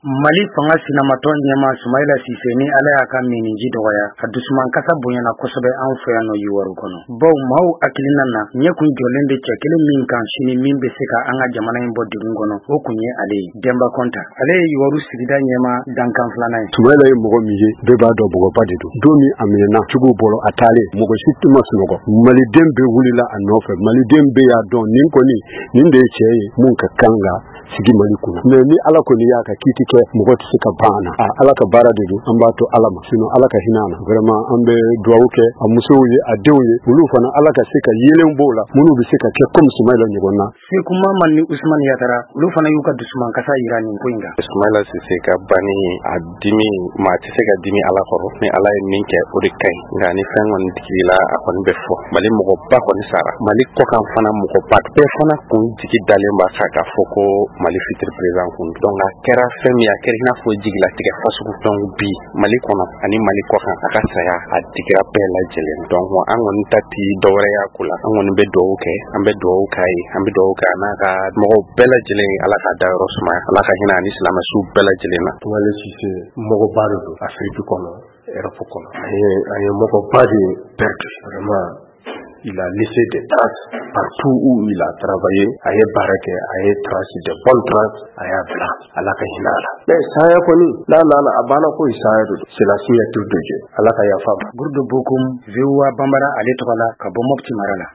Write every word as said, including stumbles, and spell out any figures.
Mali fanga sinamatɔn ɲɛma Sumaila Sise ni Ala y'a ka miniji dɔgɔya a dusuman kasa bonyana kosɛbɛ an fɛ yan nɔ Yiwaru kɔnɔ. Baw maaw hakilina na ɲɛ kun jɔlen de cɛ kelen min kan sini min bɛ se ka an ka jamana in bɔ degun kɔnɔ o kun ye ale ye. Demba Kɔnta ale ye Yiwaru sigida ɲɛma dankan filanan ye. Sumaila ye mɔgɔ min ye bɛɛ b'a dɔn bɔgɔba de don. Don min a minɛna cogo bɔlɔ a taalen mɔgɔ si tɛ ma sunɔgɔ. Maliden bɛɛ wulila a nɔfɛ. Maliden bɛɛ y'a dɔn nin kɔni nin de ye cɛ ye mun ka kan ka sigi Mali kunna. Mais ni Ala kɔni y'a ka kiiti kɛ mɔgɔ tɛ se ka ban a na. A Ala ka baara de don an b'a to Ala ma. Sinon Ala ka hinɛ an na. Vraiment an bɛ dugawu kɛ a musow ye a denw ye olu fana Ala ka se ka yelen b'o la minnu bɛ se ka kɛ comme Sumaila ɲɔgɔn na. Seku Mamman ni Usmane Yatara olu fana y'u ka dusuman kasa yira nin ko in kan. Sumaila Sise ka banni a dimi maa tɛ se ka dimi Ala kɔrɔ ni Ala ye min kɛ o de ka ɲi nka ni fɛn kɔni digila a kɔni bɛ fɔ Mali mɔgɔba kɔni sara Mali kɔkan fana mɔgɔba bɛɛ fana kun jigi dalen b'a kan k'a fɔ ko Mali fitiri président kun donc a kɛra fɛn min a kɛra i n'a fɔ jigilatigɛ fasugu donc bi Mali kɔnɔ ani Mali kɔkan a ka saya a digira bɛɛ lajɛlen donc an kɔni ta ti dɔwɛrɛ y'a ko la an kɔni bɛ dugawu kɛ an bɛ dugawu k'a ye an bɛ dugawu kɛ a n'a ka mɔgɔw bɛɛ lajɛlen Ala ka dayɔrɔ sumaya Ala ka hinɛ ani silamɛsu bɛɛ lajɛlen na. Sumaila Sise mɔgɔba de don Afrique kɔnɔ Europe kɔnɔ a ye a ye mɔgɔba de perdu vraiment il a laissé des traces partout où il a travaillé a ye baara kɛ a ye trace de bonnes traces a y'a bila Ala ka hinɛ a la. Mais saya kɔni n'a nana a banna ko saya de don c'est la signature de Dieu Ala ka yafa ma. Gurdo Bokum V O A Bambara ale tɔgɔ la ka bɔ Mopti mara la.